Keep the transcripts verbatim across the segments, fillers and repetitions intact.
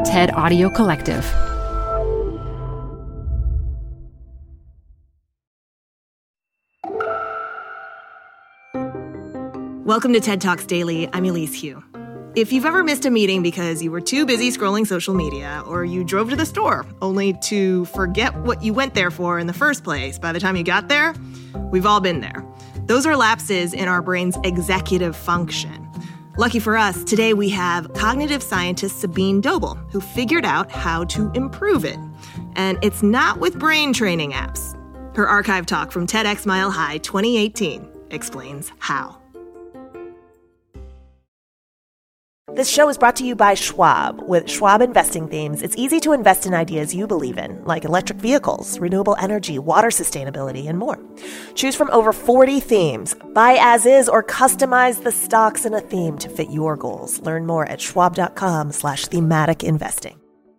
TED Audio Collective. Welcome to TED Talks Daily. I'm Elise Hu. If you've ever missed a meeting because you were too busy scrolling social media, or you drove to the store only to forget what you went there for in the first place by the time you got there, we've all been there. Those are lapses in our brain's executive function. Lucky for us, today we have cognitive scientist Sabine Doble, who figured out how to improve it. And it's not with brain training apps. Her archive talk from TEDx Mile High twenty eighteen explains how. This show is brought to you by Schwab. With Schwab investing themes, it's easy to invest in ideas you believe in, like electric vehicles, renewable energy, water sustainability, and more. Choose from over forty themes. Buy as is or customize the stocks in a theme to fit your goals. Learn more at schwab.com slash thematic investing.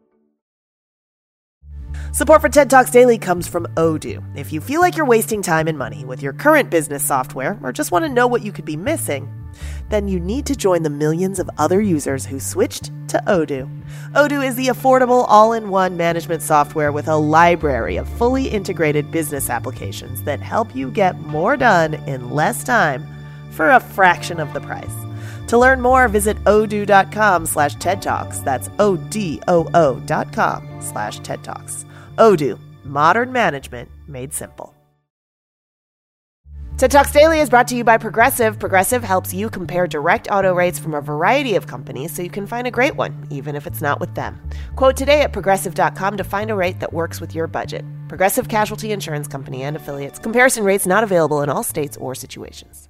Support for TED Talks Daily comes from Odoo. If you feel like you're wasting time and money with your current business software, or just want to know what you could be missing, then you need to join the millions of other users who switched to Odoo. Odoo is the affordable all-in-one management software with a library of fully integrated business applications that help you get more done in less time for a fraction of the price. To learn more, visit odoo.com slash TED Talks. That's O-D-O-O dot com slash TED Talks. Odoo, modern management made simple. TED Talks Daily is brought to you by Progressive. Progressive helps you compare direct auto rates from a variety of companies so you can find a great one, even if it's not with them. Quote today at progressive dot com to find a rate that works with your budget. Progressive Casualty Insurance Company and affiliates. Comparison rates not available in all states or situations.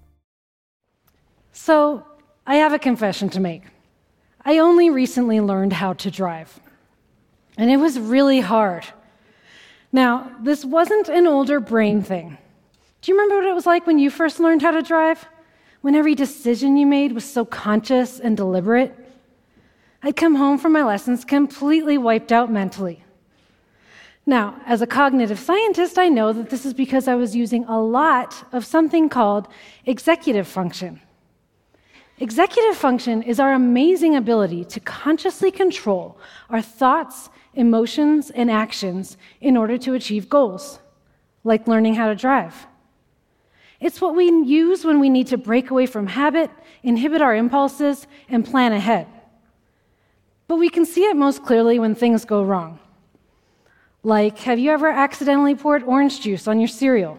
So, I have a confession to make. I only recently learned how to drive, and it was really hard. Now, this wasn't an older brain thing. Do you remember what it was like when you first learned how to drive? When every decision you made was so conscious and deliberate? I'd come home from my lessons completely wiped out mentally. Now, as a cognitive scientist, I know that this is because I was using a lot of something called executive function. Executive function is our amazing ability to consciously control our thoughts, emotions, and actions in order to achieve goals, like learning how to drive. It's what we use when we need to break away from habit, inhibit our impulses, and plan ahead. But we can see it most clearly when things go wrong. Like, have you ever accidentally poured orange juice on your cereal?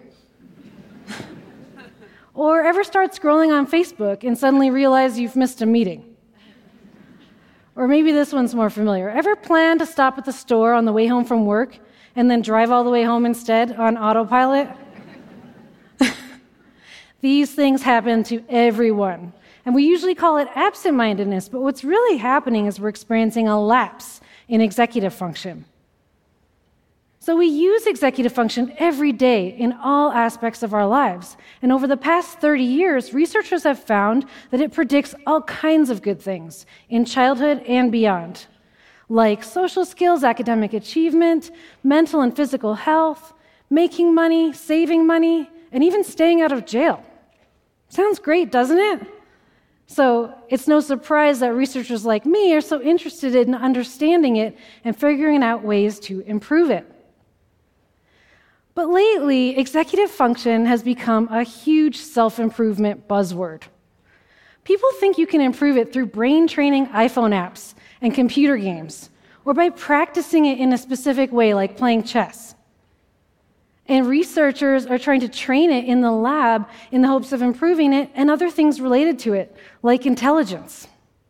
Or ever start scrolling on Facebook and suddenly realize you've missed a meeting? Or maybe this one's more familiar. Ever plan to stop at the store on the way home from work and then drive all the way home instead on autopilot? These things happen to everyone, and we usually call it absent-mindedness, but what's really happening is we're experiencing a lapse in executive function. So we use executive function every day in all aspects of our lives, and over the past thirty years, researchers have found that it predicts all kinds of good things in childhood and beyond, like social skills, academic achievement, mental and physical health, making money, saving money, and even staying out of jail. Sounds great, doesn't it? So it's no surprise that researchers like me are so interested in understanding it and figuring out ways to improve it. But lately, executive function has become a huge self-improvement buzzword. People think you can improve it through brain-training iPhone apps and computer games, or by practicing it in a specific way, like playing chess. And researchers are trying to train it in the lab in the hopes of improving it and other things related to it, like intelligence.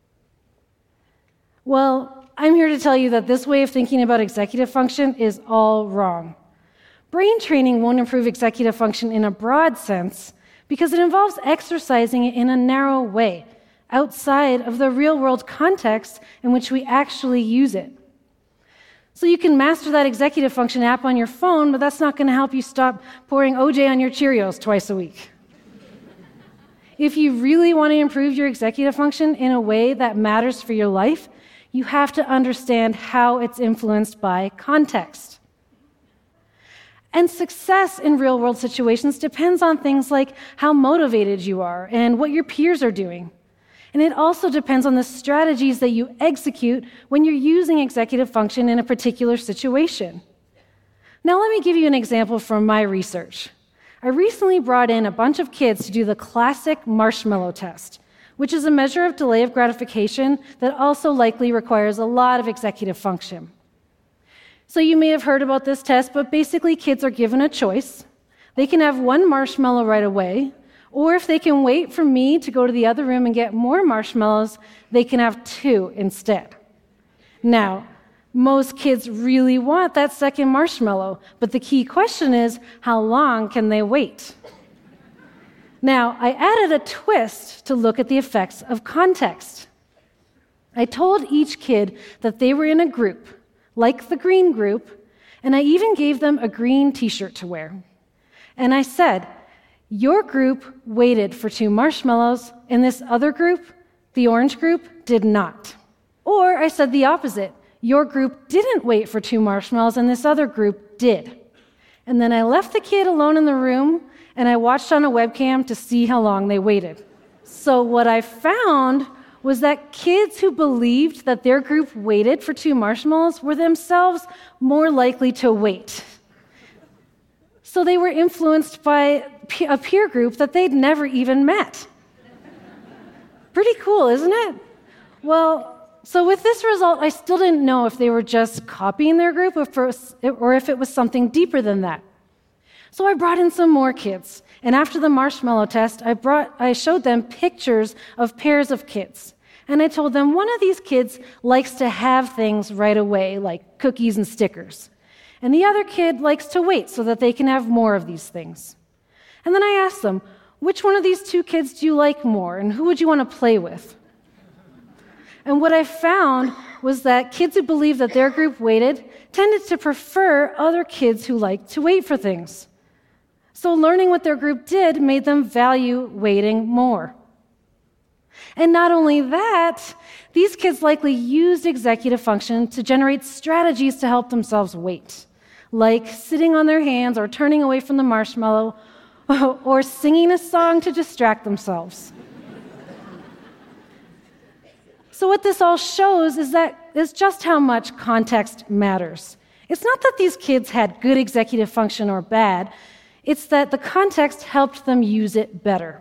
Well, I'm here to tell you that this way of thinking about executive function is all wrong. Brain training won't improve executive function in a broad sense because it involves exercising it in a narrow way, outside of the real-world context in which we actually use it. So you can master that executive function app on your phone, but that's not going to help you stop pouring O J on your Cheerios twice a week. If you really want to improve your executive function in a way that matters for your life, you have to understand how it's influenced by context. And success in real-world situations depends on things like how motivated you are and what your peers are doing. And it also depends on the strategies that you execute when you're using executive function in a particular situation. Now, let me give you an example from my research. I recently brought in a bunch of kids to do the classic marshmallow test, which is a measure of delay of gratification that also likely requires a lot of executive function. So you may have heard about this test, but basically kids are given a choice. They can have one marshmallow right away, or if they can wait for me to go to the other room and get more marshmallows, they can have two instead. Now, most kids really want that second marshmallow, but the key question is, how long can they wait? Now, I added a twist to look at the effects of context. I told each kid that they were in a group, like the green group, and I even gave them a green t-shirt to wear. And I said, your group waited for two marshmallows, and this other group, the orange group, did not. Or I said the opposite. Your group didn't wait for two marshmallows, and this other group did. And then I left the kid alone in the room, and I watched on a webcam to see how long they waited. So what I found was that kids who believed that their group waited for two marshmallows were themselves more likely to wait. So they were influenced by a peer group that they'd never even met. Pretty cool, isn't it? Well, so with this result, I still didn't know if they were just copying their group or if it was something deeper than that. So I brought in some more kids, and after the marshmallow test, I, brought, I showed them pictures of pairs of kids. And I told them one of these kids likes to have things right away, like cookies and stickers. And the other kid likes to wait so that they can have more of these things. And then I asked them, which one of these two kids do you like more, and who would you want to play with? And what I found was that kids who believed that their group waited tended to prefer other kids who liked to wait for things. So learning what their group did made them value waiting more. And not only that, these kids likely used executive function to generate strategies to help themselves wait, like sitting on their hands or turning away from the marshmallow or singing a song to distract themselves. So what this all shows is that is just how much context matters. It's not that these kids had good executive function or bad, it's that the context helped them use it better.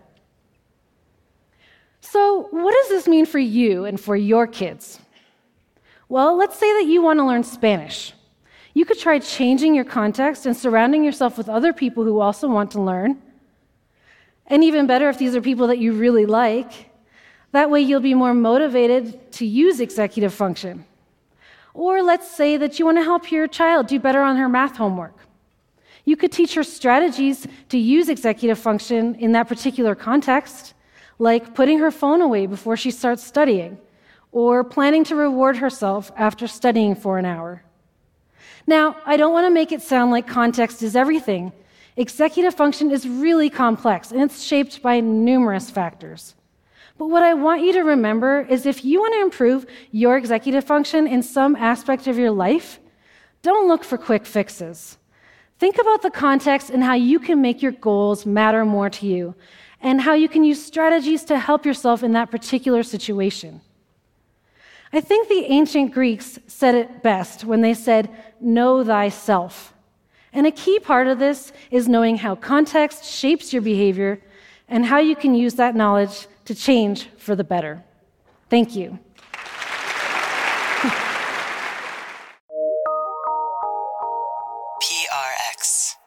So what does this mean for you and for your kids? Well, let's say that you want to learn Spanish. You could try changing your context and surrounding yourself with other people who also want to learn. And even better if these are people that you really like. That way you'll be more motivated to use executive function. Or let's say that you want to help your child do better on her math homework. You could teach her strategies to use executive function in that particular context, like putting her phone away before she starts studying, or planning to reward herself after studying for an hour. Now, I don't want to make it sound like context is everything. Executive function is really complex, and it's shaped by numerous factors. But what I want you to remember is if you want to improve your executive function in some aspect of your life, don't look for quick fixes. Think about the context and how you can make your goals matter more to you, and how you can use strategies to help yourself in that particular situation. I think the ancient Greeks said it best when they said, "Know thyself." And a key part of this is knowing how context shapes your behavior and how you can use that knowledge to change for the better. Thank you. P R X.